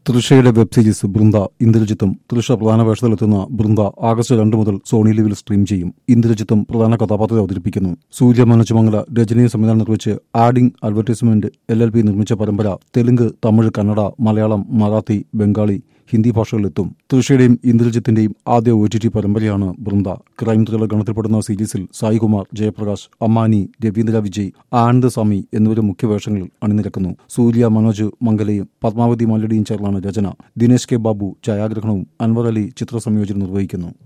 തൃഷയുടെ web series Brinda ഇന്ദ്രജിത്തും തൃഷ പ്രധാന വേഷത്തിലെത്തുന്ന ബൃന്ദ ആഗസ്റ്റ് 2 മുതൽ സോണി ലിവിൽ സ്ട്രീം ചെയ്യും. ഇന്ദ്രജിത്തും പ്രധാന കഥാപാത്രത്തെ അവതരിപ്പിക്കുന്നു. സൂര്യ മനോജമംഗല രചനയും സംവിധാനം നിർവഹിച്ച് ആഡിംഗ് അഡ്വർടൈസ്മെന്റ് LLP നിർമ്മിച്ച പരമ്പര തെലുങ്ക്, തമിഴ്, കന്നഡ, മലയാളം, മറാത്തി, ബംഗാളി, ഹിന്ദി ഭാഷകളിലെത്തും. തൃഷയുടെയും ഇന്ദ്രജിത്തിന്റെയും ആദ്യ OTT പരമ്പരയാണ് ബൃന്ദ. ക്രൈം ത്രില്ലർ ഗണത്തിൽപ്പെടുന്ന സീരീസിൽ സായികുമാർ, ജയപ്രകാശ്, അമ്മാനി, രവീന്ദ്ര വിജയ്, ആനന്ദ്സ്വാമി എന്നിവരും മുഖ്യവേഷങ്ങളിൽ അണിനിരക്കുന്നു. സൂര്യ മനോജ് മംഗലയും പത്മാവതി മല്ലടിയും ചേർന്നാണ് രചന. ദിനേശ് K. ബാബു ഛായാഗ്രഹണവും അൻവർ അലി ചിത്രസംയോജനം നിർവഹിക്കുന്നു.